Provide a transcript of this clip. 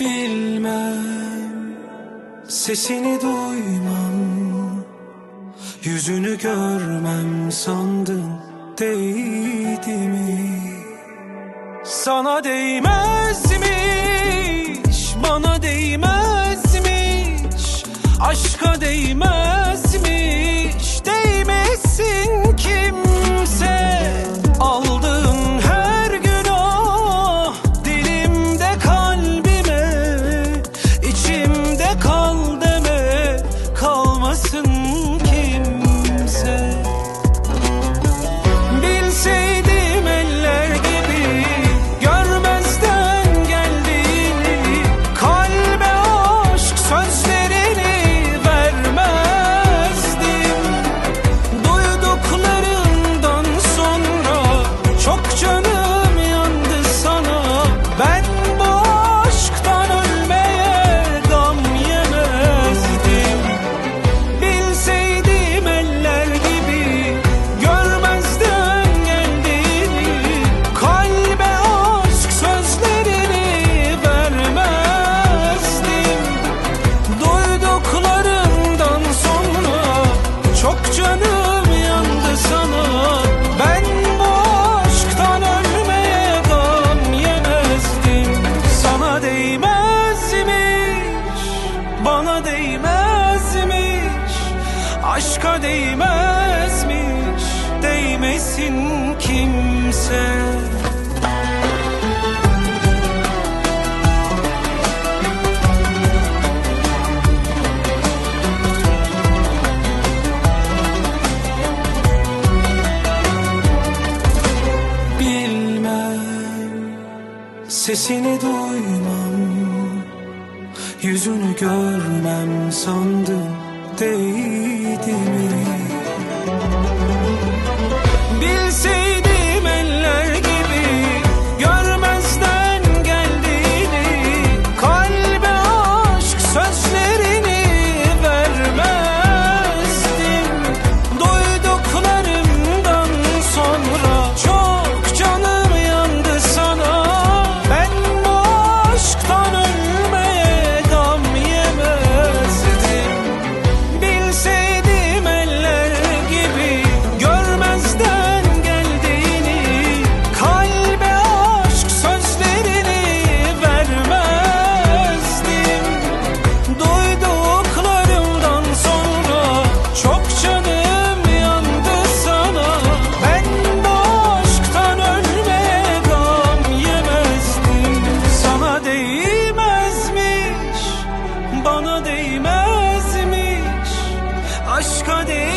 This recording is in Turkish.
Bilmem, sesini duymam, yüzünü görmem sandın, değdi mi? Sana değmezmiş, bana değmezmiş, aşka değmezmiş, değmesin kimse. Aldığın her günah dilimde kalbime, içimde kal deme, kalmasın kimse. Bilseydim eller gibi görmezden geldiğini, kalbe aşk sözlerini vermezdim. Duyduklarından sonra çok canım yandı sana. Ben bu aşktan ölmeye gam yemezdim. Bilseydim eller gibi görmezden geldiğini, kalbe aşk sözlerini vermezdim. Duyduklarından sonra çok canım yandı sana. Ben bu aşktan ölmeye gam yemezdim. Sana değmezmiş, bana değmezmiş, aşka değmezmiş, değmesin kimse. Bilmem, sesini duymam, yüzünü görmem sandım, değdi mi? Bilseydim eller gibi görmezden geldiğini, kalbe aşk sözlerini vermezdim. Duyduklarımdan sonra çok canım yandı sana. Ben bu aşktan ölmeye gam yemezdim. Bilseydim eller gibi görmezden geldiğini, kalbe aşk sözlerini vermezdim. Duyduklarımdan sonra çok canım yandı sana. Ben bu aşktan ölmeye gam yemezdim. Sana değmezmiş, bana değmezmiş, aşka değmezmiş,